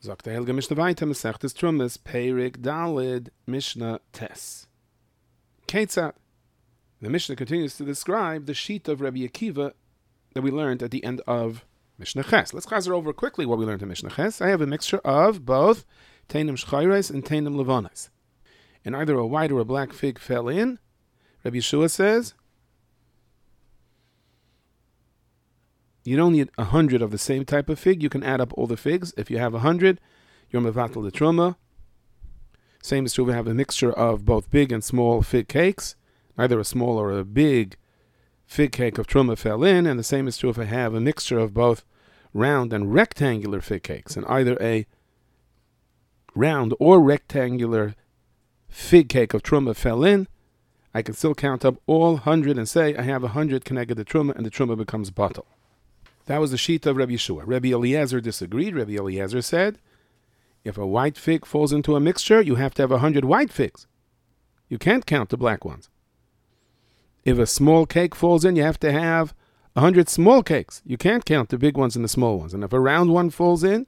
Sagt der Helge Mishnah weiter, Masechtes Trumas, Perik Dalid, Mishnah Tes. Ketzat. The Mishnah continues to describe the sheet of Rabbi Akiva that we learned at the end of Mishnah Ches. Let's chazer over quickly what we learned in Mishnah Ches. I have a mixture of both Teinim Shchayres and Teinim Levanes. And either a white or a black fig fell in. Rabbi Yeshua says, you don't need 100 of the same type of fig. You can add up all the figs. If you have 100, you're mevatel the truma. Same is true if you have a mixture of both big and small fig cakes. Either a small or a big fig cake of truma fell in. And the same is true if I have a mixture of both round and rectangular fig cakes. And either a round or rectangular fig cake of truma fell in. I can still count up all 100 and say I have 100 connected to truma, and the truma becomes batel. That was the sheet of Rabbi Yeshua. Rabbi Eliezer disagreed. Rabbi Eliezer said, if a white fig falls into a mixture, you have to have 100 white figs. You can't count the black ones. If a small cake falls in, you have to have 100 small cakes. You can't count the big ones and the small ones. And if a round one falls in,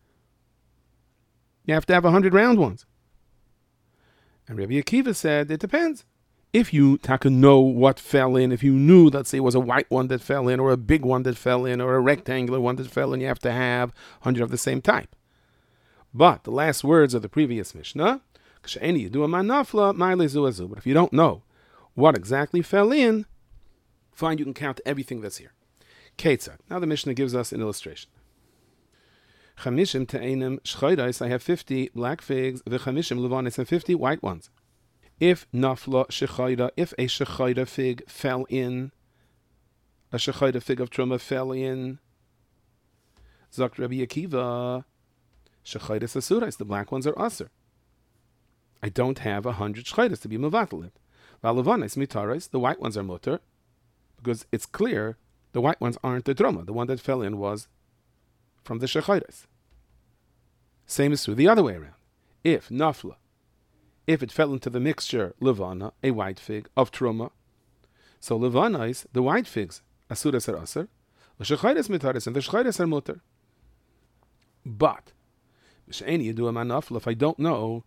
you have to have 100 round ones. And Rabbi Akiva said, it depends. If you know what fell in, if you knew, let's say it was a white one that fell in, or a big one that fell in, or a rectangular one that fell in, you have to have 100 of the same type. But the last words of the previous Mishnah, but if you don't know what exactly fell in, fine, you can count everything that's here. Ketzad. Now the Mishnah gives us an illustration. Chamishim te'enim shchayrais, I have 50 black figs, v'chamishim levanis, and 50 white ones. If nafla shechayda, if a shechayda fig fell in, a shechayda fig of truma fell in, Zakt Rabbi Akiva, shechayda sasurais, the black ones are aser. I don't have 100 shechaydas to be mevatel it. V'alevanis mitarais, the white ones are mutter, because it's clear the white ones aren't the truma. The one that fell in was from the shechaydas. Same is true the other way around. If nafla, if it fell into the mixture levana, a white fig of truma, so levana is the white figs, asuras are aser, l'shechayres mitaris, and the shechayres are mutter. But if I don't know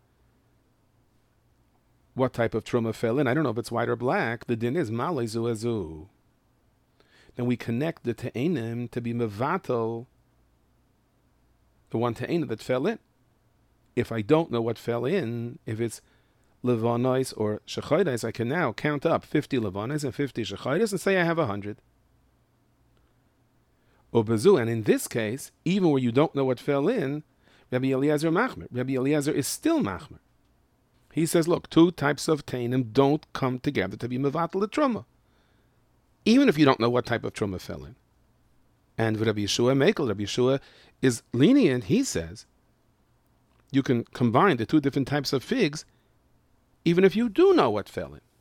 what type of truma fell in, I don't know if it's white or black, the din is malay zu azu. Then we connect the te'enim to be mevatel, the one te'enim that fell in. If I don't know what fell in, if it's levanais or shechaydes, I can now count up 50 levanais and 50 shechaydes and say I have 100. Obezu, and in this case, even where you don't know what fell in, Rabbi Eliezer machmer. Rabbi Eliezer is still machmer. He says, look, two types of tainim don't come together to be mevatel the truma, even if you don't know what type of truma fell in. And Rabbi Yeshua Mekel, Rabbi Yeshua is lenient. He says you can combine the two different types of figs, even if you do know what fell in.